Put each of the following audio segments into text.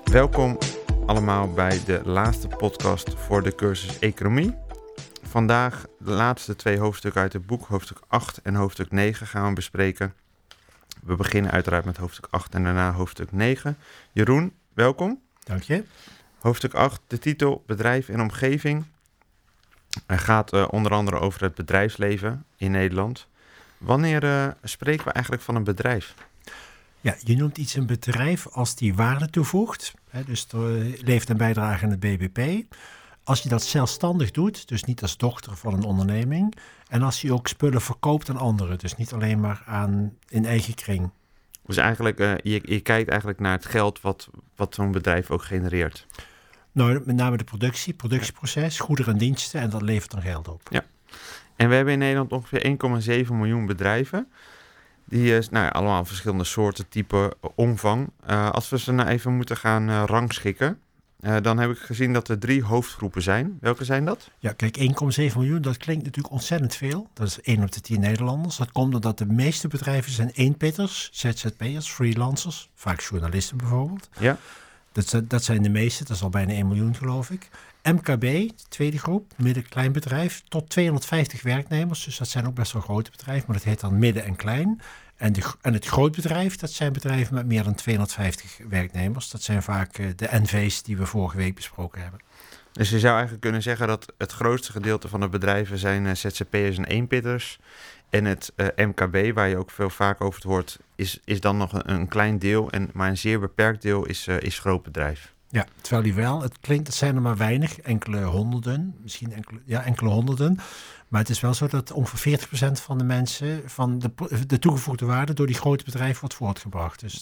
Welkom allemaal bij de laatste podcast voor de cursus Economie. Vandaag de laatste 2 hoofdstukken uit het boek, hoofdstuk 8 en hoofdstuk 9 gaan we bespreken. We beginnen uiteraard met hoofdstuk 8 en daarna hoofdstuk 9. Jeroen, welkom. Dank je. Hoofdstuk 8, de titel Bedrijf en Omgeving. Hij gaat onder andere over het bedrijfsleven in Nederland. Wanneer spreken we eigenlijk van een bedrijf? Ja, je noemt iets een bedrijf als die waarde toevoegt. Dus er levert een bijdrage aan het BBP. Als je dat zelfstandig doet, dus niet als dochter van een onderneming. En als je ook spullen verkoopt aan anderen, dus niet alleen maar in eigen kring. Dus eigenlijk, je kijkt eigenlijk naar het geld wat zo'n bedrijf ook genereert. Nou, met name de productieproces, goederen en diensten, en dat levert dan geld op. Ja. En we hebben in Nederland ongeveer 1,7 miljoen bedrijven. Die allemaal verschillende soorten, type, omvang. Als we ze nou even moeten gaan rangschikken, dan heb ik gezien dat er 3 hoofdgroepen zijn. Welke zijn dat? Ja, kijk, 1,7 miljoen, dat klinkt natuurlijk ontzettend veel. Dat is 1 op de 10 Nederlanders. Dat komt omdat de meeste bedrijven zijn eenpitters, ZZP'ers, freelancers, vaak journalisten bijvoorbeeld. Ja. Dat zijn de meeste, dat is al bijna 1 miljoen geloof ik. MKB, de tweede groep, midden-klein bedrijf, tot 250 werknemers. Dus dat zijn ook best wel grote bedrijven, maar dat heet dan midden en klein. En het grootbedrijf, dat zijn bedrijven met meer dan 250 werknemers. Dat zijn vaak de NV's die we vorige week besproken hebben. Dus je zou eigenlijk kunnen zeggen dat het grootste gedeelte van de bedrijven zijn ZZP'ers en eenpitters. En het MKB, waar je ook veel vaak over het hoort, is dan nog een klein deel. Maar een zeer beperkt deel is groot bedrijf. Ja, terwijl het klinkt, het zijn er maar weinig, enkele honderden, misschien enkele honderden. Maar het is wel zo dat ongeveer 40% van de mensen, van de toegevoegde waarde door die grote bedrijven wordt voortgebracht. Dus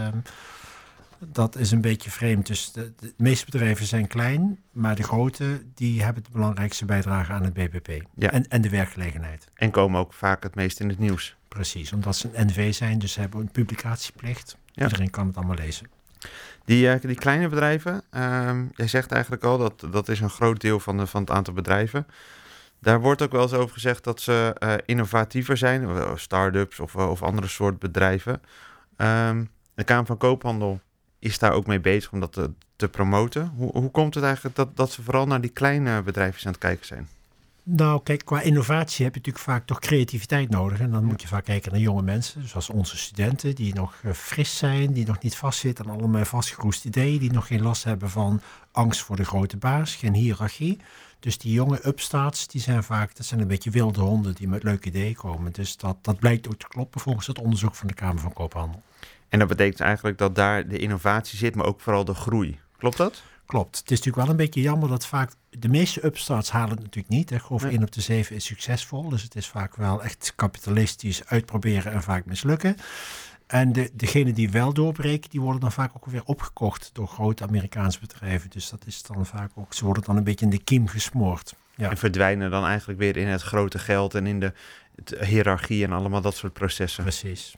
dat is een beetje vreemd. Dus de meeste bedrijven zijn klein, maar de grote, die hebben de belangrijkste bijdrage aan het BBP. Ja. En de werkgelegenheid. En komen ook vaak het meest in het nieuws. Precies, omdat ze een NV zijn, dus ze hebben een publicatieplicht. Ja. Iedereen kan het allemaal lezen. Die kleine bedrijven, jij zegt eigenlijk al dat is een groot deel van het aantal bedrijven. Daar wordt ook wel eens over gezegd dat ze innovatiever zijn, start-ups of andere soort bedrijven. De Kamer van Koophandel is daar ook mee bezig om dat te promoten. Hoe komt het eigenlijk dat ze vooral naar die kleine bedrijven aan het kijken zijn? Nou, kijk, qua innovatie heb je natuurlijk vaak toch creativiteit nodig. En dan moet je vaak kijken naar jonge mensen, zoals onze studenten, die nog fris zijn, die nog niet vastzitten aan allemaal vastgeroeste ideeën, die nog geen last hebben van angst voor de grote baas, geen hiërarchie. Dus die jonge upstarts, dat zijn een beetje wilde honden die met leuke ideeën komen. Dus dat blijkt ook te kloppen volgens het onderzoek van de Kamer van Koophandel. En dat betekent eigenlijk dat daar de innovatie zit, maar ook vooral de groei. Klopt dat? Klopt. Het is natuurlijk wel een beetje jammer dat vaak de meeste upstarts halen het natuurlijk niet. Hè. Geloof 1 op de 7 is succesvol. Dus het is vaak wel echt kapitalistisch uitproberen en vaak mislukken. En degenen die wel doorbreken, die worden dan vaak ook weer opgekocht door grote Amerikaanse bedrijven. Dus dat is dan vaak ook, ze worden dan een beetje in de kiem gesmoord. Ja. En verdwijnen dan eigenlijk weer in het grote geld en in de hiërarchie en allemaal dat soort processen. Precies.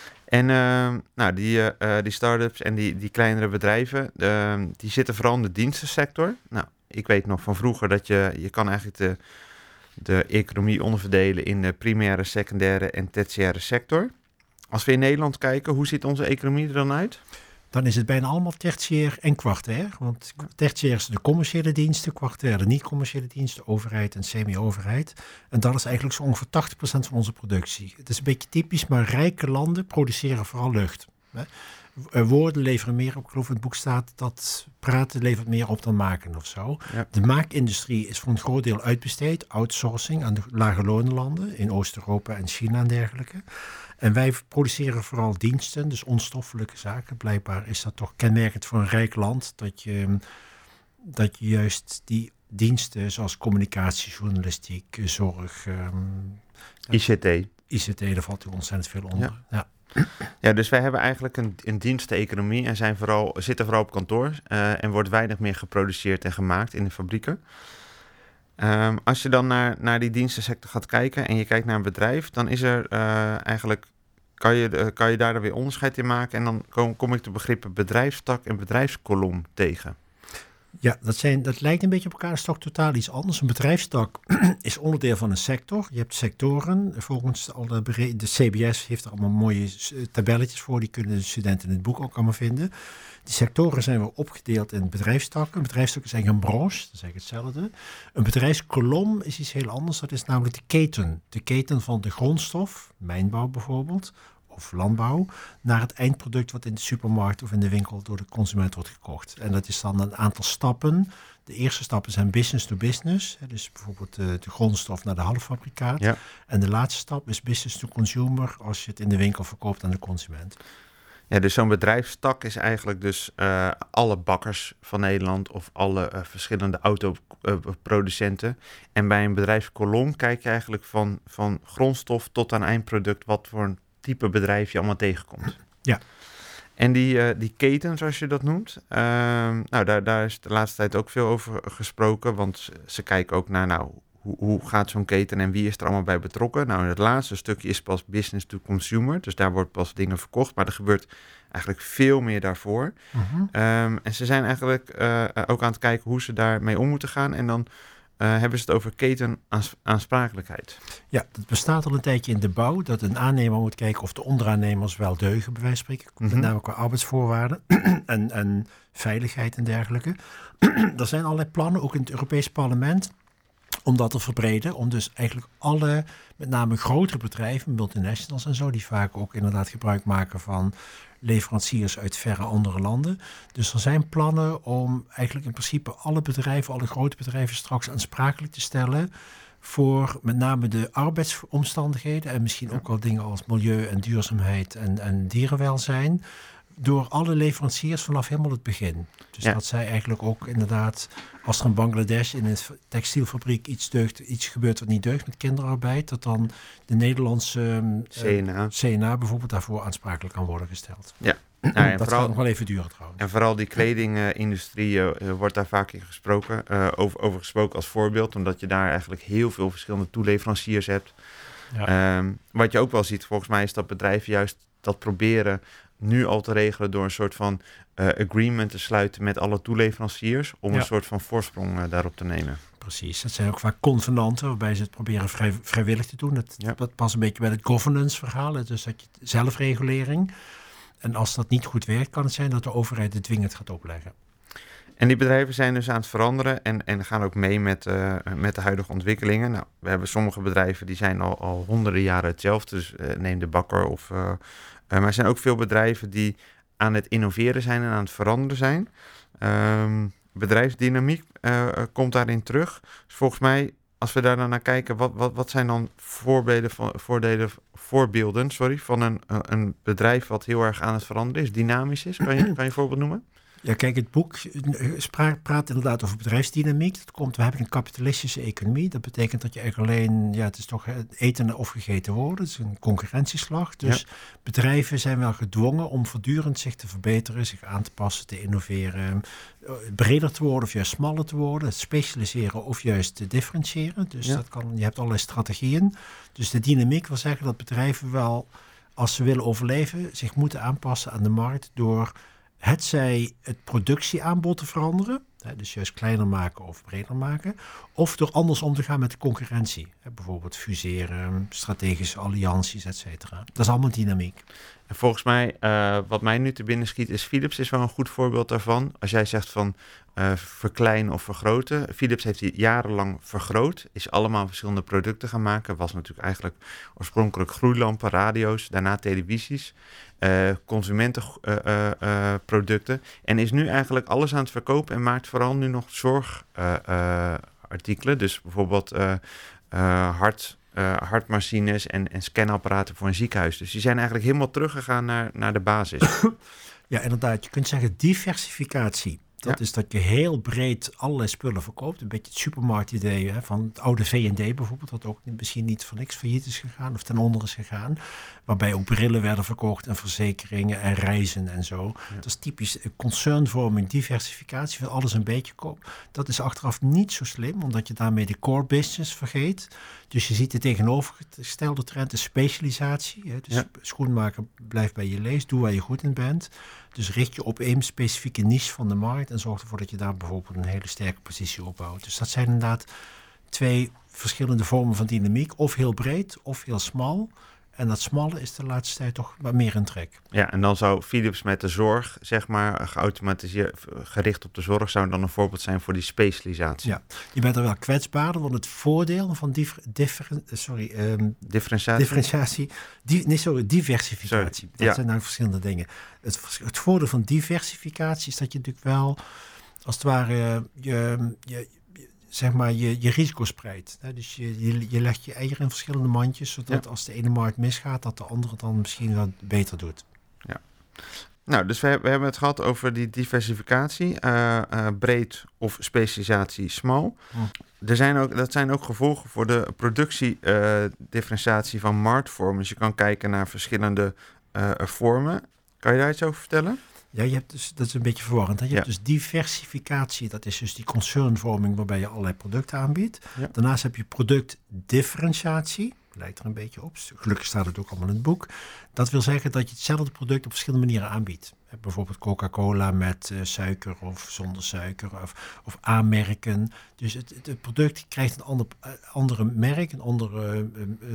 En die start-ups en die kleinere bedrijven, die zitten vooral in de dienstensector. Nou, ik weet nog van vroeger dat je kan eigenlijk de economie onderverdelen in de primaire, secundaire en tertiaire sector. Als we in Nederland kijken, hoe ziet onze economie er dan uit? Dan is het bijna allemaal tertiair en kwartair. Want tertiair is de commerciële diensten, kwartair de niet-commerciële diensten, overheid en semi-overheid. En dat is eigenlijk zo ongeveer 80% van onze productie. Het is een beetje typisch, maar rijke landen produceren vooral lucht. Woorden leveren meer op. Ik geloof in het boek staat dat praten levert meer op dan maken of zo. Ja. De maakindustrie is voor een groot deel uitbesteed. Outsourcing aan de lage lonenlanden in Oost-Europa en China en dergelijke. En wij produceren vooral diensten, dus onstoffelijke zaken. Blijkbaar is dat toch kenmerkend voor een rijk land dat je juist die diensten zoals communicatie, journalistiek, zorg... ICT, daar valt ook ontzettend veel onder. Ja. Ja, dus wij hebben eigenlijk een diensteconomie en zitten vooral op kantoor en wordt weinig meer geproduceerd en gemaakt in de fabrieken. Als je dan naar die dienstensector gaat kijken en je kijkt naar een bedrijf, dan is er eigenlijk, kan je daar dan weer onderscheid in maken en dan kom ik de begrippen bedrijfstak en bedrijfskolom tegen. Ja, dat lijkt een beetje op elkaar. Dat is toch totaal iets anders. Een bedrijfstak is onderdeel van een sector. Je hebt sectoren. Volgens de CBS heeft er allemaal mooie tabelletjes voor. Die kunnen de studenten in het boek ook allemaal vinden. Die sectoren zijn weer opgedeeld in bedrijfstakken. Een bedrijfstak is eigenlijk een branche. Dat is eigenlijk hetzelfde. Een bedrijfskolom is iets heel anders. Dat is namelijk de keten. De keten van de grondstof, mijnbouw bijvoorbeeld, of landbouw, naar het eindproduct wat in de supermarkt of in de winkel door de consument wordt gekocht. En dat is dan een aantal stappen. De eerste stappen zijn business to business. Dus bijvoorbeeld de grondstof naar de halffabrikaat. Ja. En de laatste stap is business to consumer als je het in de winkel verkoopt aan de consument. Ja, dus zo'n bedrijfstak is eigenlijk dus alle bakkers van Nederland of alle verschillende autoproducenten. En bij een bedrijfskolom kijk je eigenlijk van grondstof tot aan eindproduct wat voor een type bedrijf je allemaal tegenkomt. Ja. En die keten, zoals je dat noemt, daar is de laatste tijd ook veel over gesproken, want ze kijken ook naar, hoe gaat zo'n keten en wie is er allemaal bij betrokken? Nou, het laatste stukje is pas business to consumer, dus daar wordt pas dingen verkocht, maar er gebeurt eigenlijk veel meer daarvoor. Uh-huh. En ze zijn eigenlijk ook aan het kijken hoe ze daarmee om moeten gaan en dan hebben ze het over ketenaansprakelijkheid. Ja, dat bestaat al een tijdje in de bouw, dat een aannemer moet kijken of de onderaannemers wel deugen, bij wijze van spreken. Met name qua arbeidsvoorwaarden en veiligheid en dergelijke. Er zijn allerlei plannen, ook in het Europees Parlement, om dat te verbreden. Om dus eigenlijk alle, met name grotere bedrijven, multinationals en zo, die vaak ook inderdaad gebruik maken van leveranciers uit verre andere landen. Dus er zijn plannen om eigenlijk in principe alle bedrijven, alle grote bedrijven straks aansprakelijk te stellen voor met name de arbeidsomstandigheden en misschien ook wel dingen als milieu en duurzaamheid en dierenwelzijn, door alle leveranciers vanaf helemaal het begin. Dus dat zij eigenlijk ook inderdaad, als er in Bangladesh in een textielfabriek iets gebeurt wat niet deugt met kinderarbeid, dat dan de Nederlandse CNA bijvoorbeeld daarvoor aansprakelijk kan worden gesteld. Ja. Dat gaat nog wel even duren trouwens. En vooral die kledingindustrie wordt daar vaak in gesproken, over gesproken als voorbeeld, omdat je daar eigenlijk heel veel verschillende toeleveranciers hebt. Ja. Wat je ook wel ziet, volgens mij is dat bedrijven juist dat proberen nu al te regelen door een soort van agreement te sluiten met alle toeleveranciers om een soort van voorsprong daarop te nemen. Precies, dat zijn ook vaak convenanten waarbij ze het proberen vrijwillig te doen. Dat past een beetje bij het governance verhaal, dus dat je zelfregulering. En als dat niet goed werkt, kan het zijn dat de overheid het dwingend gaat opleggen. En die bedrijven zijn dus aan het veranderen en gaan ook mee met de huidige ontwikkelingen. Nou, we hebben sommige bedrijven die zijn al honderden jaren hetzelfde, dus neem de bakker maar er zijn ook veel bedrijven die aan het innoveren zijn en aan het veranderen zijn. Bedrijfsdynamiek komt daarin terug. Dus volgens mij, als we daar dan naar kijken, wat zijn dan voorbeelden van een bedrijf wat heel erg aan het veranderen is, dynamisch is? Kan je een voorbeeld noemen? Ja, kijk, het boek praat inderdaad over bedrijfsdynamiek. We hebben een kapitalistische economie. Dat betekent dat je eigenlijk alleen, het is toch eten of gegeten worden. Het is een concurrentieslag. Dus bedrijven zijn wel gedwongen om voortdurend zich te verbeteren, zich aan te passen, te innoveren, breder te worden of juist smaller te worden, te specialiseren of juist te differentiëren. Dus je hebt allerlei strategieën. Dus de dynamiek wil zeggen dat bedrijven wel, als ze willen overleven, zich moeten aanpassen aan de markt door hetzij het productieaanbod te veranderen, dus juist kleiner maken of breder maken, of door anders om te gaan met de concurrentie. Bijvoorbeeld fuseren, strategische allianties, et cetera. Dat is allemaal dynamiek. En volgens mij, wat mij nu te binnen schiet, is Philips is wel een goed voorbeeld daarvan. Als jij zegt van verkleinen of vergroten. Philips heeft die jarenlang vergroot, is allemaal verschillende producten gaan maken. Was natuurlijk eigenlijk oorspronkelijk gloeilampen, radio's, daarna televisies, consumentenproducten. En is nu eigenlijk alles aan het verkopen en maakt vooral nu nog zorgartikelen. Dus bijvoorbeeld hartmachines en scanapparaten voor een ziekenhuis. Dus die zijn eigenlijk helemaal teruggegaan naar de basis. Ja, inderdaad. Je kunt zeggen diversificatie. Dat is dat je heel breed allerlei spullen verkoopt. Een beetje het supermarktidee van het oude V&D bijvoorbeeld, wat ook misschien niet voor niks failliet is gegaan of ten onder is gegaan. Waarbij ook brillen werden verkocht en verzekeringen en reizen en zo. Ja. Dat is typisch concernvorming, diversificatie, van alles een beetje koopt. Dat is achteraf niet zo slim, omdat je daarmee de core business vergeet. Dus je ziet de tegenovergestelde trend, de specialisatie. Dus schoenmaker, blijf bij je lees, doe waar je goed in bent. Dus richt je op één specifieke niche van de markt en zorgt ervoor dat je daar bijvoorbeeld een hele sterke positie opbouwt. Dus dat zijn inderdaad 2 verschillende vormen van dynamiek. Of heel breed, of heel smal. En dat smalle is de laatste tijd toch wat meer een trek. Ja, en dan zou Philips met de zorg, zeg maar, geautomatiseerd, gericht op de zorg, zou dan een voorbeeld zijn voor die specialisatie. Ja, je bent er wel kwetsbaarder, want het voordeel van diversificatie. Dat zijn nou verschillende dingen. Het voordeel van diversificatie is dat je natuurlijk wel, als het ware, je risico spreidt. Dus je legt je eieren in verschillende mandjes, zodat als de ene markt misgaat, dat de andere dan misschien wat beter doet. Ja. Nou, dus we hebben het gehad over die diversificatie, breed of specialisatie smal. Dat zijn ook gevolgen voor de productiedifferentiatie van marktvormen. Dus je kan kijken naar verschillende vormen. Kan je daar iets over vertellen? Ja, je hebt dus, dat is een beetje verwarrend. Hè? Je hebt dus diversificatie, dat is dus die concernvorming waarbij je allerlei producten aanbiedt. Ja. Daarnaast heb je productdifferentiatie, lijkt er een beetje op. Gelukkig staat het ook allemaal in het boek. Dat wil zeggen dat je hetzelfde product op verschillende manieren aanbiedt. Bijvoorbeeld Coca-Cola met suiker of zonder suiker of aanmerken. Dus het product krijgt een andere merk, een andere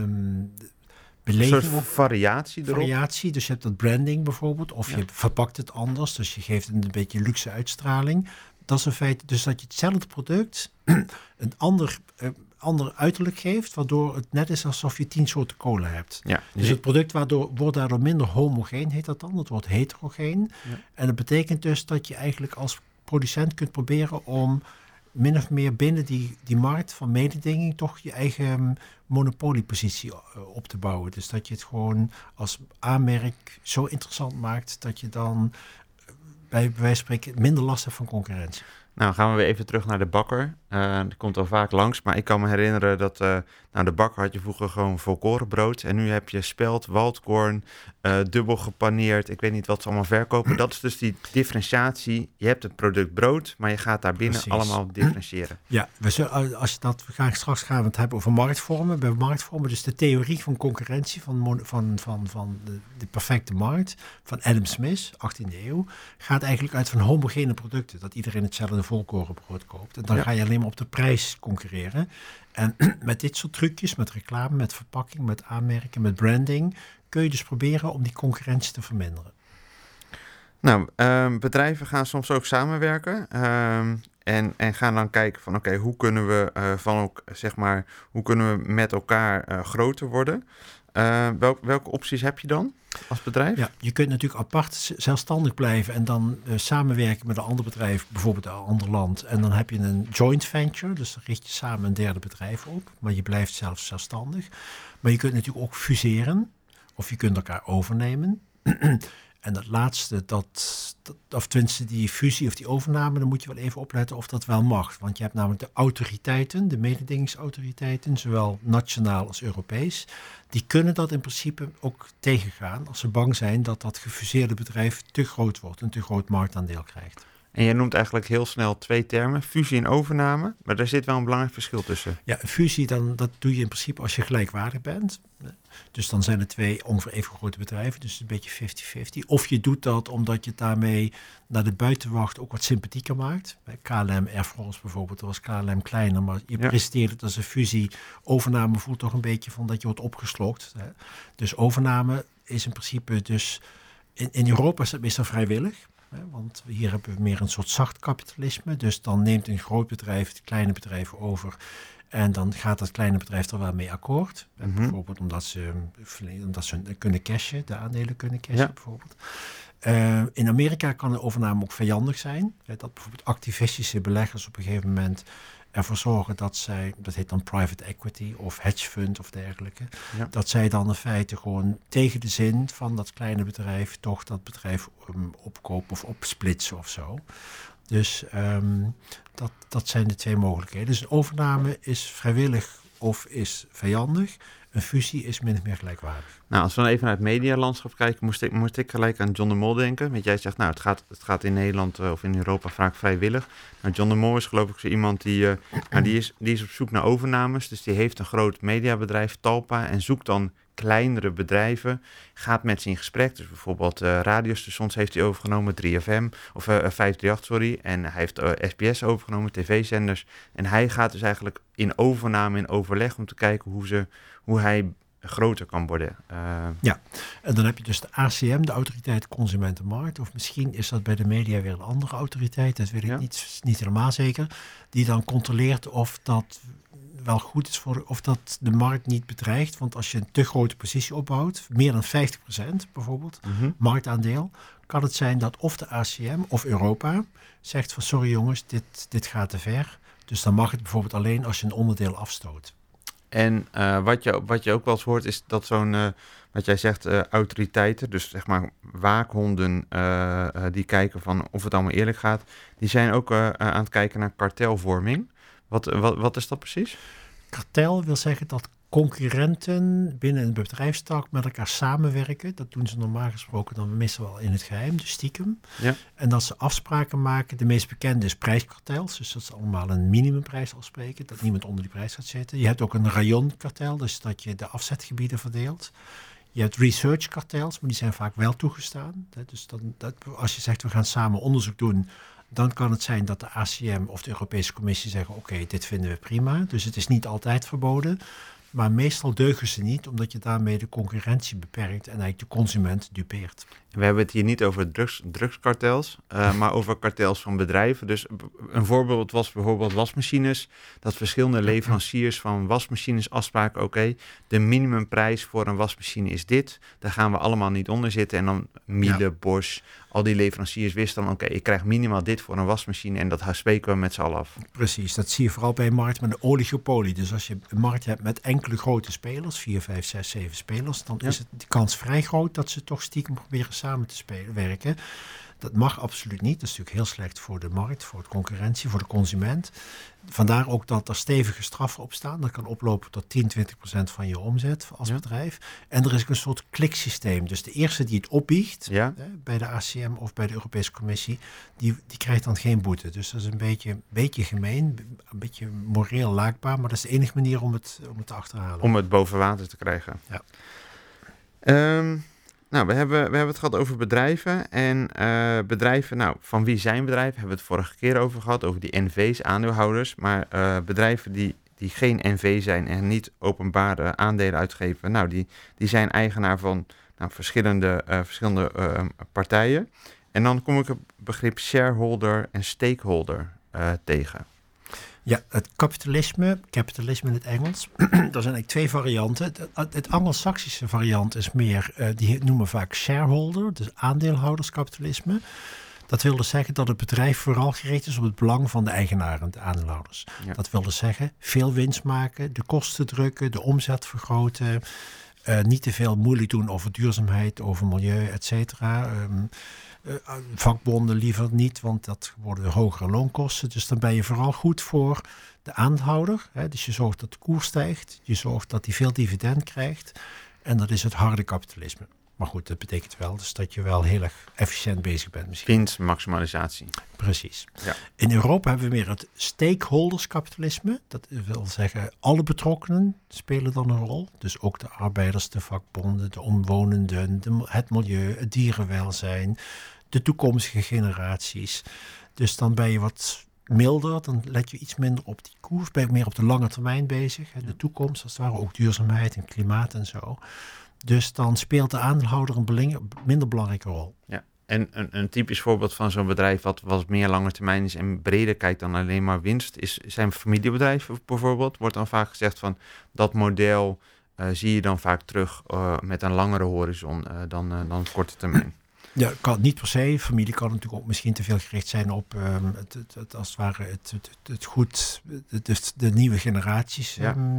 beleving. Een soort variatie erop. Variatie, dus je hebt dat branding bijvoorbeeld. Of je verpakt het anders, dus je geeft een beetje luxe uitstraling. Dat is in feite dus dat je hetzelfde product een ander uiterlijk geeft, waardoor het net is alsof je 10 soorten cola hebt. Ja. Dus het product wordt daardoor minder homogeen, heet dat dan. Het wordt heterogeen. Ja. En dat betekent dus dat je eigenlijk als producent kunt proberen om min of meer binnen die markt van mededinging toch je eigen monopoliepositie op te bouwen. Dus dat je het gewoon als aanmerk zo interessant maakt dat je dan bij wijze van spreken minder last hebt van concurrentie. Nou, gaan we weer even terug naar de bakker. Die komt al vaak langs, maar ik kan me herinneren dat de bakker had je vroeger gewoon volkorenbrood. En nu heb je spelt, waldkorn, dubbel gepaneerd. Ik weet niet wat ze allemaal verkopen. Dat is dus die differentiatie. Je hebt het product brood, maar je gaat daar binnen allemaal differentiëren. Ja, we gaan straks het hebben over marktvormen. Bij marktvormen, dus de theorie van concurrentie van de perfecte markt van Adam Smith, 18e eeuw, gaat eigenlijk uit van homogene producten. Dat iedereen hetzelfde volkorenbrood koopt. En dan ga je alleen maar op de prijs concurreren. En met dit soort trucjes, met reclame, met verpakking, met aanmerken, met branding, kun je dus proberen om die concurrentie te verminderen. Nou, bedrijven gaan soms ook samenwerken en gaan dan kijken van oké, hoe kunnen we met elkaar groter worden? Welke opties heb je dan als bedrijf? Ja, je kunt natuurlijk apart zelfstandig blijven en dan samenwerken met een ander bedrijf, bijvoorbeeld een ander land. En dan heb je een joint venture, dus dan richt je samen een derde bedrijf op, maar je blijft zelf zelfstandig. Maar je kunt natuurlijk ook fuseren of je kunt elkaar overnemen. En dat laatste, of tenminste die fusie of die overname, dan moet je wel even opletten of dat wel mag. Want je hebt namelijk de autoriteiten, de mededingingsautoriteiten, zowel nationaal als Europees. Die kunnen dat in principe ook tegengaan als ze bang zijn dat dat gefuseerde bedrijf te groot wordt, een te groot marktaandeel krijgt. En je noemt eigenlijk heel snel 2 termen, fusie en overname, maar daar zit wel een belangrijk verschil tussen. Ja, fusie, dat doe je in principe als je gelijkwaardig bent. Dus dan zijn er 2 ongeveer even grote bedrijven, dus een beetje 50-50. Of je doet dat omdat je daarmee naar de buitenwacht ook wat sympathieker maakt. Bij KLM, Air France bijvoorbeeld, was KLM kleiner, maar je presenteert het als een fusie. Overname voelt toch een beetje van dat je wordt opgeslokt. Hè. Dus overname is in principe dus, in Europa is dat meestal vrijwillig. Want hier hebben we meer een soort zacht kapitalisme. Dus dan neemt een groot bedrijf de kleine bedrijven over. En dan gaat dat kleine bedrijf er wel mee akkoord. Mm-hmm. Bijvoorbeeld omdat ze kunnen cashen, de aandelen kunnen cashen bijvoorbeeld. In Amerika kan een overname ook vijandig zijn. Dat bijvoorbeeld activistische beleggers op een gegeven moment ervoor zorgen dat zij, dat heet dan private equity of hedge fund of dergelijke, dat zij dan in feite gewoon tegen de zin van dat kleine bedrijf toch dat bedrijf opkopen of opsplitsen of zo. Dus dat zijn de 2 mogelijkheden. Dus een overname is vrijwillig of is vijandig. Een fusie is min of meer gelijkwaardig. Nou, als we dan even naar het medialandschap kijken, moest ik gelijk aan John de Mol denken. Want jij zegt, nou, het gaat in Nederland of in Europa vaak vrijwillig. Nou, John de Mol is geloof ik zo iemand die is op zoek naar overnames. Dus die heeft een groot mediabedrijf, Talpa, en zoekt dan kleinere bedrijven, gaat met ze in gesprek. Dus bijvoorbeeld radiostations heeft hij overgenomen, 3FM, of 538, sorry. En hij heeft SBS overgenomen, tv-zenders. En hij gaat dus eigenlijk in overname, in overleg om te kijken hoe hij groter kan worden. Ja, en dan heb je dus de ACM, de Autoriteit Consumentenmarkt. Of misschien is dat bij de media weer een andere autoriteit. Dat weet ik niet helemaal zeker. Die dan controleert of dat wel goed is of dat de markt niet bedreigt. Want als je een te grote positie opbouwt, meer dan 50% bijvoorbeeld, marktaandeel, kan het zijn dat of de ACM of Europa zegt van sorry jongens, dit gaat te ver. Dus dan mag het bijvoorbeeld alleen als je een onderdeel afstoot. En wat je ook wel eens hoort is dat zo'n, wat jij zegt, autoriteiten, dus zeg maar waakhonden die kijken van of het allemaal eerlijk gaat, die zijn ook aan het kijken naar kartelvorming. Wat is dat precies? Kartel wil zeggen dat concurrenten binnen een bedrijfstak met elkaar samenwerken. Dat doen ze normaal gesproken dan meestal wel in het geheim, dus stiekem. Ja. En dat ze afspraken maken. De meest bekende is prijskartels. Dus dat ze allemaal een minimumprijs afspreken. Dat niemand onder die prijs gaat zitten. Je hebt ook een rayonkartel, dus dat je de afzetgebieden verdeelt. Je hebt researchkartels, maar die zijn vaak wel toegestaan. Dus als je zegt we gaan samen onderzoek doen, dan kan het zijn dat de ACM of de Europese Commissie zeggen oké, dit vinden we prima. Dus het is niet altijd verboden. Maar meestal deugen ze niet, omdat je daarmee de concurrentie beperkt en eigenlijk de consument dupeert. We hebben het hier niet over drugskartels, maar over kartels van bedrijven. Dus een voorbeeld was bijvoorbeeld wasmachines. Dat verschillende leveranciers van wasmachines afspraken, oké, de minimumprijs voor een wasmachine is dit. Daar gaan we allemaal niet onder zitten. En dan Miele, Bosch, al die leveranciers wisten dan, oké, ik krijg minimaal dit voor een wasmachine. En dat spreken we met z'n allen af. Precies, dat zie je vooral bij een markt met een oligopolie. Dus als je een markt hebt met enkele grote spelers, 4, 5, 6, 7 spelers, dan is het de kans vrij groot dat ze toch stiekem proberen samen te werken. Dat mag absoluut niet. Dat is natuurlijk heel slecht voor de markt, voor de concurrentie, voor de consument. Vandaar ook dat er stevige straffen op staan. Dat kan oplopen tot 10-20% van je omzet als bedrijf. En er is ook een soort kliksysteem. Dus de eerste die het opbiegt, bij de ACM of bij de Europese Commissie, die krijgt dan geen boete. Dus dat is een beetje gemeen, een beetje moreel laakbaar, maar dat is de enige manier om het te achterhalen. Om het boven water te krijgen. Ja. Nou, we hebben het gehad over bedrijven. En bedrijven, van wie zijn bedrijven? Hebben we het vorige keer over gehad, over die NV's, aandeelhouders. Maar bedrijven die geen NV zijn en niet openbare aandelen uitgeven, die zijn eigenaar van verschillende partijen. En dan kom ik het begrip shareholder en stakeholder tegen. Ja, het kapitalisme in het Engels. Er zijn eigenlijk twee varianten. Het Anglo-Saxische variant is meer, die noemen vaak shareholder, dus aandeelhouderskapitalisme. Dat wil dus zeggen dat het bedrijf vooral gericht is op het belang van de eigenaren, de aandeelhouders. Ja. Dat wil dus zeggen veel winst maken, de kosten drukken, de omzet vergroten, niet te veel moeilijk doen over duurzaamheid, over milieu, et cetera. Vakbonden liever niet, want dat worden hogere loonkosten. Dus dan ben je vooral goed voor de aandeelhouder. Dus je zorgt dat de koers stijgt. Je zorgt dat hij veel dividend krijgt. En dat is het harde kapitalisme. Maar goed, dat betekent wel dus dat je wel heel erg efficiënt bezig bent. Misschien. Winstmaximalisatie. Precies. Ja. In Europa hebben we meer het stakeholderskapitalisme. Dat wil zeggen, alle betrokkenen spelen dan een rol. Dus ook de arbeiders, de vakbonden, de omwonenden, het milieu, het dierenwelzijn, de toekomstige generaties. Dus dan ben je wat milder, dan let je iets minder op die koers. Ben je meer op de lange termijn bezig. De toekomst, als het ware ook duurzaamheid en klimaat en zo. Dus dan speelt de aandeelhouder een minder belangrijke rol. Ja. En een typisch voorbeeld van zo'n bedrijf wat meer lange termijn is en breder kijkt dan alleen maar winst, zijn familiebedrijven bijvoorbeeld. Wordt dan vaak gezegd van dat model zie je dan vaak terug met een langere horizon dan korte termijn. Ja, kan niet per se. Familie kan natuurlijk ook misschien te veel gericht zijn op als het ware het goed, de nieuwe generaties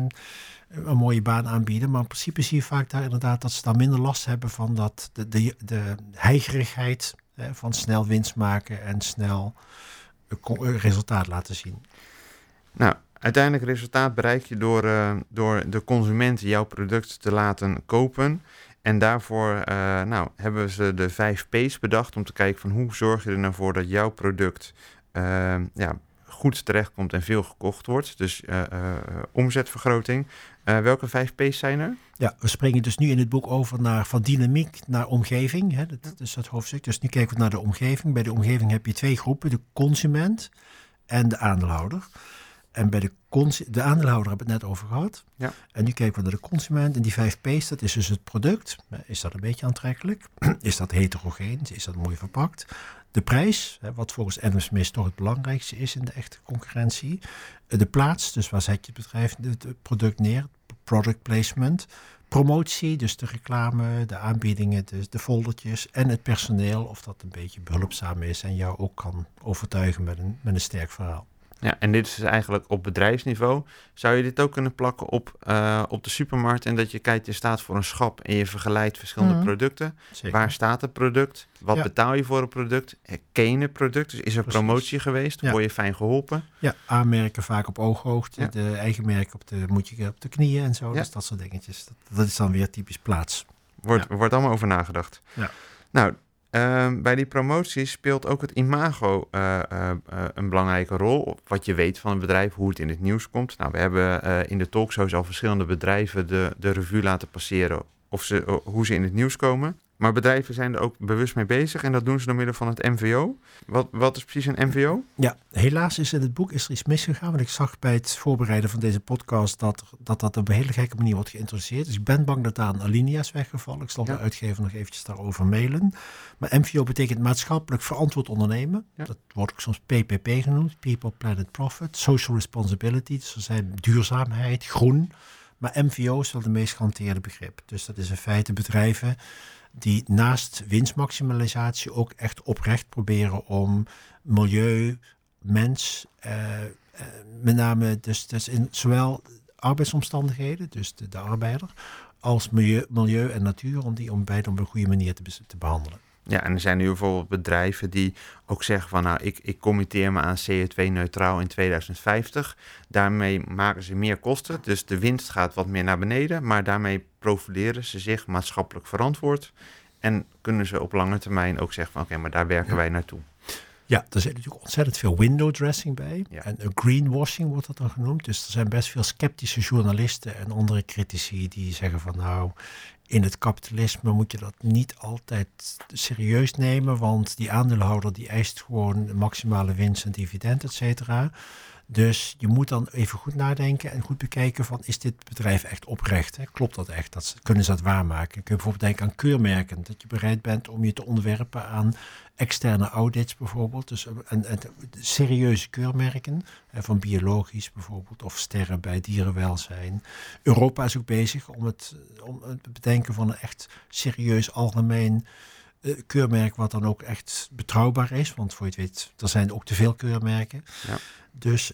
een mooie baan aanbieden. Maar in principe zie je vaak daar inderdaad dat ze daar minder last hebben van dat de heigerigheid van snel winst maken en snel resultaat laten zien. Nou, uiteindelijk resultaat bereik je door de consument jouw product te laten kopen. En daarvoor hebben ze de 5 P's bedacht om te kijken van hoe zorg je er nou voor dat jouw product goed terechtkomt en veel gekocht wordt. Dus omzetvergroting. Welke 5 P's zijn er? Ja, we springen dus nu in het boek over van dynamiek naar omgeving. Hè? Dat is dat hoofdstuk. Dus nu kijken we naar de omgeving. Bij de omgeving heb je 2 groepen, de consument en de aandeelhouder. En bij de aandeelhouder hebben we het net over gehad. Ja. En nu kijken we naar de consument. En die 5 P's, dat is dus het product. Is dat een beetje aantrekkelijk? Is dat heterogeen? Is dat mooi verpakt? De prijs, wat volgens Adam Smith toch het belangrijkste is in de echte concurrentie. De plaats, dus waar zet je het bedrijf, het product neer? Product placement. Promotie, dus de reclame, de aanbiedingen, de foldertjes. En het personeel, of dat een beetje behulpzaam is en jou ook kan overtuigen met een sterk verhaal. Ja, en dit is dus eigenlijk op bedrijfsniveau. Zou je dit ook kunnen plakken op de supermarkt en dat je kijkt, je staat voor een schap en je vergelijkt verschillende producten. Zeker. Waar staat het product? Wat betaal je voor het product? Ken je het product? Dus is er promotie geweest? Word je fijn geholpen? Ja, aanmerken vaak op ooghoogte. Ja. De eigen merk moet je op de knieën en zo. Ja. Dus dat soort dingetjes. Dat is dan weer typisch plaats. Wordt allemaal over nagedacht. Ja. Nou, bij die promotie speelt ook het imago een belangrijke rol. Wat je weet van een bedrijf, hoe het in het nieuws komt. Nou, we hebben in de talkshows al verschillende bedrijven de revue laten passeren hoe ze in het nieuws komen. Maar bedrijven zijn er ook bewust mee bezig en dat doen ze door middel van het MVO. Wat is precies een MVO? Ja, helaas is in het boek er iets misgegaan. Want ik zag bij het voorbereiden van deze podcast dat op een hele gekke manier wordt geïntroduceerd. Dus ik ben bang dat daar een alinea is weggevallen. Ik zal de uitgever nog eventjes daarover mailen. Maar MVO betekent maatschappelijk verantwoord ondernemen. Ja. Dat wordt ook soms PPP genoemd. People, Planet, Profit. Social Responsibility. Dus er zijn duurzaamheid, groen. Maar MVO is wel de meest gehanteerde begrip. Dus dat is in feite bedrijven die naast winstmaximalisatie ook echt oprecht proberen om milieu, mens, met name dus in zowel arbeidsomstandigheden, dus de arbeider, als milieu en natuur, om beide op een goede manier te behandelen. Ja, en er zijn nu bijvoorbeeld bedrijven die ook zeggen van, nou, ik committeer me aan CO2-neutraal in 2050. Daarmee maken ze meer kosten, dus de winst gaat wat meer naar beneden, maar daarmee profileren ze zich maatschappelijk verantwoord en kunnen ze op lange termijn ook zeggen van, oké, maar daar werken wij naartoe. Ja, er zit natuurlijk ontzettend veel window dressing bij. Ja. En greenwashing wordt dat dan genoemd. Dus er zijn best veel sceptische journalisten en andere critici die zeggen van, nou, in het kapitalisme moet je dat niet altijd serieus nemen, want die aandeelhouder die eist gewoon maximale winst en dividend, et cetera. Dus je moet dan even goed nadenken en goed bekijken van, is dit bedrijf echt oprecht? Hè? Klopt dat echt? Kunnen ze dat waarmaken? Kun je bijvoorbeeld denken aan keurmerken. Dat je bereid bent om je te onderwerpen aan externe audits bijvoorbeeld. Dus en serieuze keurmerken. Van biologisch bijvoorbeeld of sterren bij dierenwelzijn. Europa is ook bezig om het bedenken van een echt serieus algemeen keurmerk wat dan ook echt betrouwbaar is. Want voor je het weet, er zijn ook te veel keurmerken. Ja. Dus,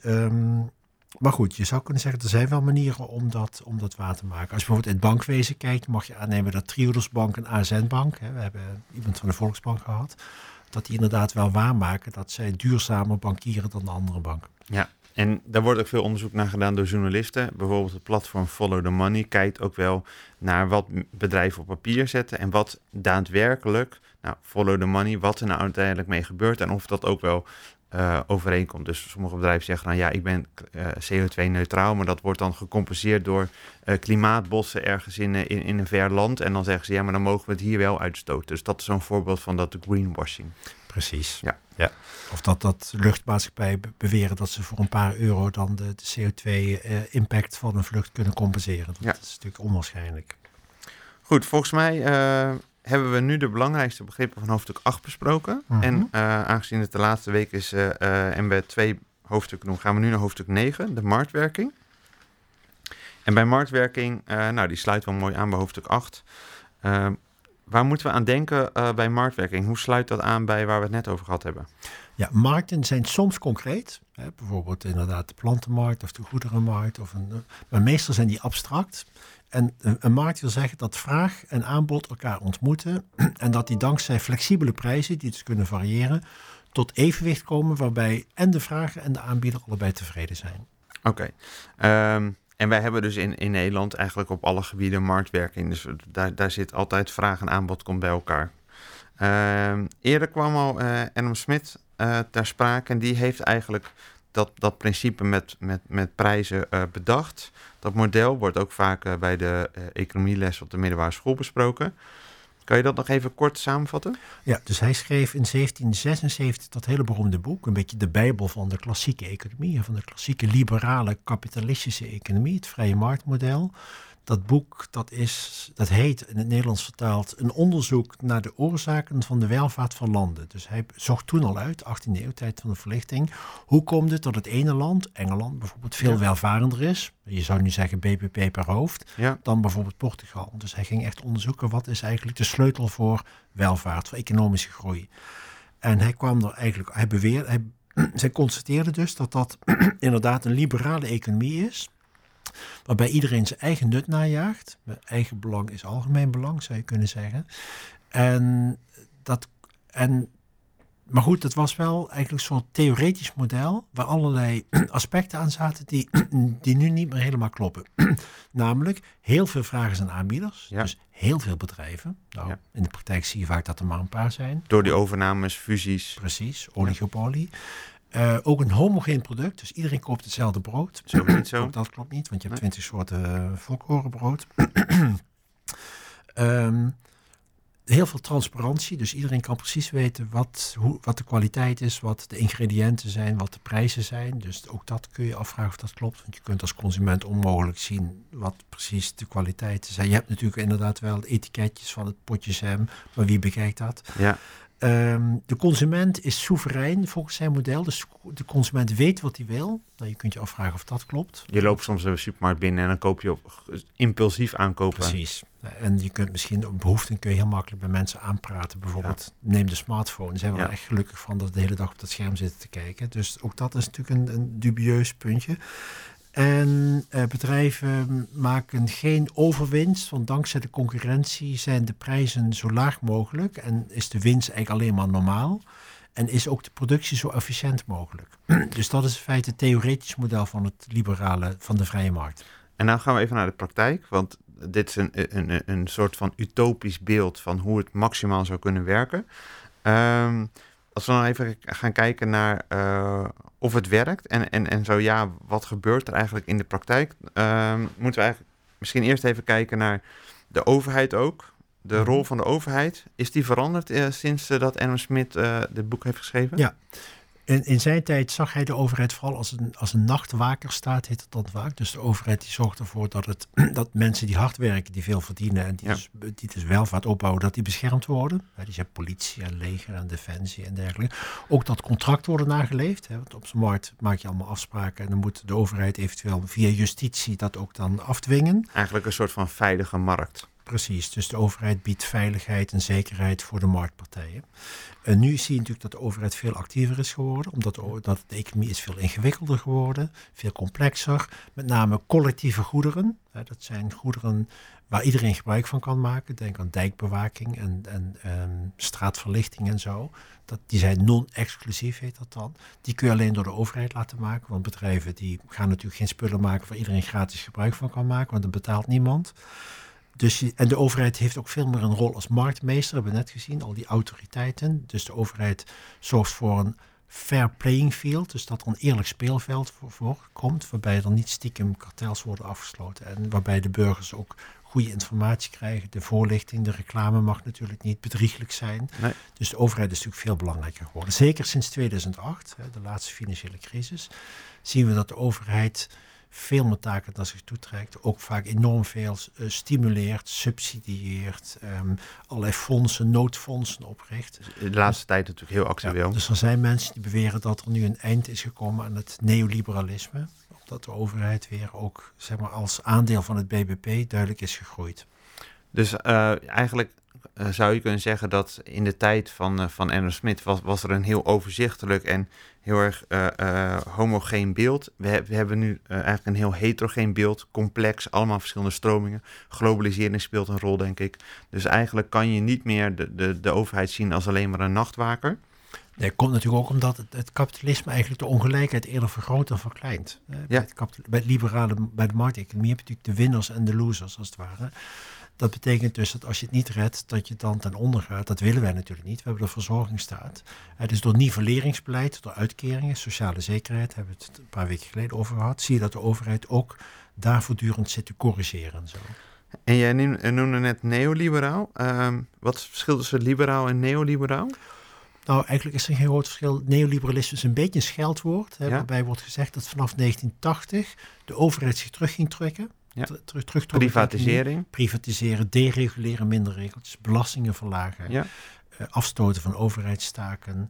maar goed, je zou kunnen zeggen, er zijn wel manieren om dat waar te maken. Als je bijvoorbeeld in het bankwezen kijkt, mag je aannemen dat Triodos Bank en ASN Bank, we hebben iemand van de Volksbank gehad, dat die inderdaad wel waarmaken dat zij duurzamer bankieren dan de andere banken. Ja, en daar wordt ook veel onderzoek naar gedaan door journalisten. Bijvoorbeeld het platform Follow the Money kijkt ook wel naar wat bedrijven op papier zetten en wat daadwerkelijk, nou, Follow the Money, wat er nou uiteindelijk mee gebeurt en of dat ook wel overeenkomt. Dus sommige bedrijven zeggen, nou ja, ik ben CO2-neutraal, maar dat wordt dan gecompenseerd door klimaatbossen ergens in een ver land. En dan zeggen ze, ja, maar dan mogen we het hier wel uitstoten. Dus dat is zo'n voorbeeld van dat greenwashing. Precies. Ja. Of dat luchtmaatschappijen beweren dat ze voor een paar euro dan de CO2-impact van een vlucht kunnen compenseren. Dat is natuurlijk onwaarschijnlijk. Goed, volgens mij hebben we nu de belangrijkste begrippen van hoofdstuk 8 besproken. En aangezien het de laatste week is en we 2 hoofdstukken doen, gaan we nu naar hoofdstuk 9, de marktwerking. En bij marktwerking, die sluit wel mooi aan bij hoofdstuk 8. Waar moeten we aan denken bij marktwerking? Hoe sluit dat aan bij waar we het net over gehad hebben? Ja, markten zijn soms concreet. Hè, bijvoorbeeld inderdaad de plantenmarkt of de goederenmarkt. Maar meestal zijn die abstract. En een markt wil zeggen dat vraag en aanbod elkaar ontmoeten. En dat die dankzij flexibele prijzen, die dus kunnen variëren, tot evenwicht komen waarbij en de vrager en de aanbieder allebei tevreden zijn. Oké. En wij hebben dus in Nederland eigenlijk op alle gebieden marktwerking. Dus daar zit altijd vraag en aanbod komt bij elkaar. Eerder kwam al Adam Smith ter sprake en die heeft eigenlijk dat principe met prijzen bedacht. Dat model wordt ook vaak bij de economieles op de middelbare school besproken. Kan je dat nog even kort samenvatten? Ja, dus hij schreef in 1776 dat hele beroemde boek, een beetje de bijbel van de klassieke economie, van de klassieke liberale kapitalistische economie, het vrije marktmodel. Dat boek, dat heet in het Nederlands vertaald een onderzoek naar de oorzaken van de welvaart van landen. Dus hij zocht toen al uit, 18e eeuw, tijd van de verlichting, hoe komt het dat het ene land, Engeland bijvoorbeeld, veel welvarender is, je zou nu zeggen BBP per hoofd, dan bijvoorbeeld Portugal. Dus hij ging echt onderzoeken wat is eigenlijk de sleutel voor welvaart, voor economische groei. En hij kwam er eigenlijk, zij constateerde dus dat inderdaad een liberale economie is, waarbij iedereen zijn eigen nut najaagt. Eigen belang is algemeen belang, zou je kunnen zeggen. Maar goed, het was wel eigenlijk een soort theoretisch model waar allerlei aspecten aan zaten die nu niet meer helemaal kloppen. Namelijk heel veel vragers en aanbieders, dus heel veel bedrijven. Nou, in de praktijk zie je vaak dat er maar een paar zijn. Door die overnames, fusies. Precies, oligopolie. Ook een homogeen product, dus iedereen koopt hetzelfde brood. Zo. Ook dat klopt niet, want je hebt 20 soorten volkorenbrood. Heel veel transparantie, dus iedereen kan precies weten wat de kwaliteit is, wat de ingrediënten zijn, wat de prijzen zijn. Dus ook dat kun je afvragen of dat klopt, want je kunt als consument onmogelijk zien wat precies de kwaliteiten zijn. Je hebt natuurlijk inderdaad wel de etiketjes van het potje jam, maar wie bekijkt dat? Ja. De consument is soeverein volgens zijn model. Dus de consument weet wat hij wil. Nou, je kunt je afvragen of dat klopt. Je loopt soms de supermarkt binnen en dan koop je impulsief aankopen. Precies. En je kunt misschien op behoeften kun je heel makkelijk bij mensen aanpraten. Bijvoorbeeld neem de smartphone. Daar zijn we er echt gelukkig van dat we de hele dag op dat scherm zitten te kijken. Dus ook dat is natuurlijk een dubieus puntje. En bedrijven maken geen overwinst, want dankzij de concurrentie zijn de prijzen zo laag mogelijk en is de winst eigenlijk alleen maar normaal en is ook de productie zo efficiënt mogelijk. Dus dat is in feite het theoretisch model van het liberale, van de vrije markt. En nou gaan we even naar de praktijk, want dit is een soort van utopisch beeld van hoe het maximaal zou kunnen werken. Als we dan even gaan kijken naar of het werkt en zo ja, wat gebeurt er eigenlijk in de praktijk? Moeten we eigenlijk misschien eerst even kijken naar de overheid ook. De rol van de overheid, is die veranderd sinds dat Adam Smith dit boek heeft geschreven? Ja. In zijn tijd zag hij de overheid vooral als een nachtwakerstaat, heet het dan vaak. Dus de overheid die zorgt ervoor dat mensen die hard werken, die veel verdienen en die dus welvaart opbouwen, dat die beschermd worden. Ja, die zijn politie en leger en defensie en dergelijke. Ook dat contract worden nageleefd. Hè, want op zijn markt maak je allemaal afspraken en dan moet de overheid eventueel via justitie dat ook dan afdwingen. Eigenlijk een soort van veilige markt. Precies, dus de overheid biedt veiligheid en zekerheid voor de marktpartijen. En nu zie je natuurlijk dat de overheid veel actiever is geworden, omdat de economie is veel ingewikkelder geworden, veel complexer. Met name collectieve goederen, dat zijn goederen waar iedereen gebruik van kan maken. Denk aan dijkbewaking en straatverlichting en zo. Die zijn non-exclusief, heet dat dan. Die kun je alleen door de overheid laten maken, want bedrijven die gaan natuurlijk geen spullen maken waar iedereen gratis gebruik van kan maken, want dat betaalt niemand. En de overheid heeft ook veel meer een rol als marktmeester, hebben we net gezien, al die autoriteiten. Dus de overheid zorgt voor een fair playing field, dus dat er een eerlijk speelveld voor komt, waarbij er niet stiekem kartels worden afgesloten en waarbij de burgers ook goede informatie krijgen. De voorlichting, de reclame mag natuurlijk niet bedrieglijk zijn. Nee. Dus de overheid is natuurlijk veel belangrijker geworden. Zeker sinds 2008, de laatste financiële crisis, zien we dat de overheid veel meer taken naar zich toetrekt, ook vaak enorm veel stimuleert, subsidieert, allerlei fondsen, noodfondsen opricht. De laatste tijd natuurlijk heel actueel. Ja, dus er zijn mensen die beweren dat er nu een eind is gekomen aan het neoliberalisme, omdat de overheid weer ook zeg maar, als aandeel van het BBP duidelijk is gegroeid. Dus eigenlijk zou je kunnen zeggen dat in de tijd van Adam Smith was er een heel overzichtelijk en heel erg homogeen beeld. We hebben nu eigenlijk een heel heterogeen beeld, complex, allemaal verschillende stromingen. Globalisering speelt een rol, denk ik. Dus eigenlijk kan je niet meer de overheid zien als alleen maar een nachtwaker. Nee, komt natuurlijk ook omdat het kapitalisme eigenlijk de ongelijkheid eerder vergroot dan verkleint. Bij de markteconomie heb je natuurlijk de winners en de losers, als het ware. Dat betekent dus dat als je het niet redt, dat je dan ten onder gaat. Dat willen wij natuurlijk niet. We hebben de verzorgingsstaat. Dus door nivelleringsbeleid, door uitkeringen, sociale zekerheid, hebben we het een paar weken geleden over gehad, zie je dat de overheid ook daar voortdurend zit te corrigeren en zo. En jij noemde net neoliberaal. Wat is het verschil tussen liberaal en neoliberaal? Nou, eigenlijk is er geen groot verschil. Neoliberalisme is een beetje een scheldwoord. Waarbij wordt gezegd dat vanaf 1980 de overheid zich terug ging trekken. Ja. Terug Privatisering. Privatiseren, dereguleren, minder regeltjes, belastingen verlagen. Afstoten van overheidstaken.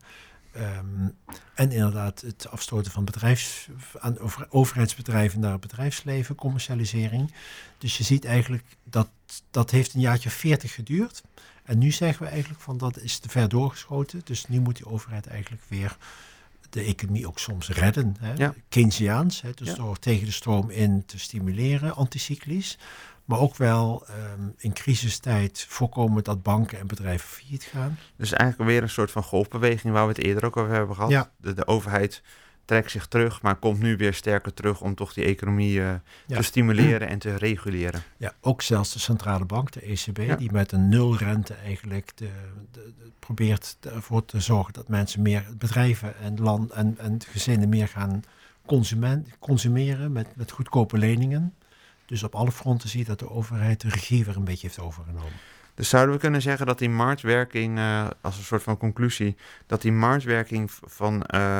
En inderdaad het afstoten van overheidsbedrijven naar het bedrijfsleven, commercialisering. Dus je ziet eigenlijk dat heeft een jaartje 40 geduurd. En nu zeggen we eigenlijk van dat is te ver doorgeschoten. Dus nu moet die overheid eigenlijk weer de economie ook soms redden. Keynesiaans, dus door tegen de stroom in te stimuleren, anticyclisch. Maar ook wel in crisistijd voorkomen dat banken en bedrijven failliet gaan. Dus eigenlijk weer een soort van golfbeweging waar we het eerder ook over hebben gehad. Ja. De overheid trekt zich terug, maar komt nu weer sterker terug om toch die economie te stimuleren en te reguleren. Ja, ook zelfs de centrale bank, de ECB, die met een nulrente eigenlijk probeert ervoor te zorgen dat mensen meer, bedrijven en land en gezinnen meer gaan consumeren met goedkope leningen. Dus op alle fronten zie je dat de overheid de regie weer een beetje heeft overgenomen. Dus zouden we kunnen zeggen dat die marktwerking, als een soort van conclusie, dat die marktwerking van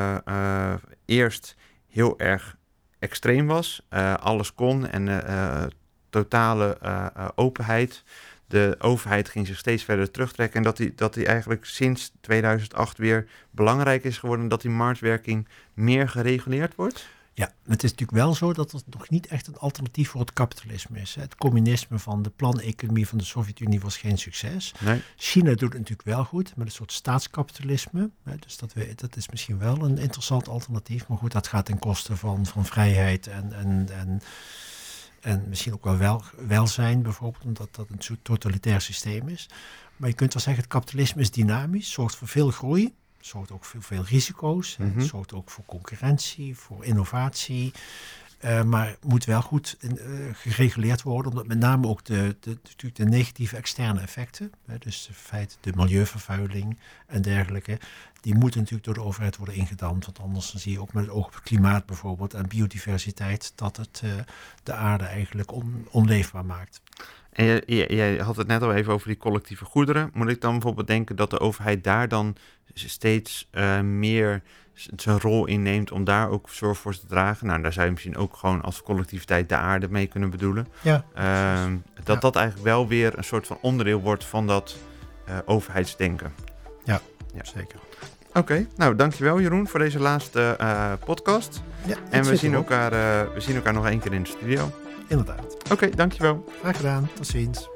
eerst heel erg extreem was, alles kon en totale openheid. De overheid ging zich steeds verder terugtrekken en dat die eigenlijk sinds 2008 weer belangrijk is geworden, dat die marktwerking meer gereguleerd wordt? Ja, het is natuurlijk wel zo dat het nog niet echt een alternatief voor het kapitalisme is. Het communisme van de planeconomie van de Sovjet-Unie was geen succes. Nee. China doet het natuurlijk wel goed met een soort staatskapitalisme. Dus dat is misschien wel een interessant alternatief. Maar goed, dat gaat ten koste van vrijheid en misschien ook wel welzijn bijvoorbeeld, omdat dat een soort totalitair systeem is. Maar je kunt wel zeggen, het kapitalisme is dynamisch, zorgt voor veel groei. Zorgt ook voor veel risico's. Mm-hmm. Zorgt ook voor concurrentie, voor innovatie. Maar moet wel goed gereguleerd worden. Omdat met name ook natuurlijk de negatieve externe effecten. Dus het feit, de milieuvervuiling en dergelijke. Die moeten natuurlijk door de overheid worden ingedamd. Want anders dan zie je ook met het oog op het klimaat bijvoorbeeld. En biodiversiteit. Dat het de aarde eigenlijk onleefbaar maakt. En jij had het net al even over die collectieve goederen. Moet ik dan bijvoorbeeld denken dat de overheid daar dan steeds meer zijn rol inneemt om daar ook zorg voor te dragen? Nou, daar zou je misschien ook gewoon als collectiviteit de aarde mee kunnen bedoelen. Ja. Dat eigenlijk wel weer een soort van onderdeel wordt van dat overheidsdenken. Ja, zeker. Oké, nou dankjewel Jeroen voor deze laatste podcast. Ja, en we zien elkaar nog 1 keer in de studio. Inderdaad. Oké, dankjewel. Graag gedaan. Tot ziens.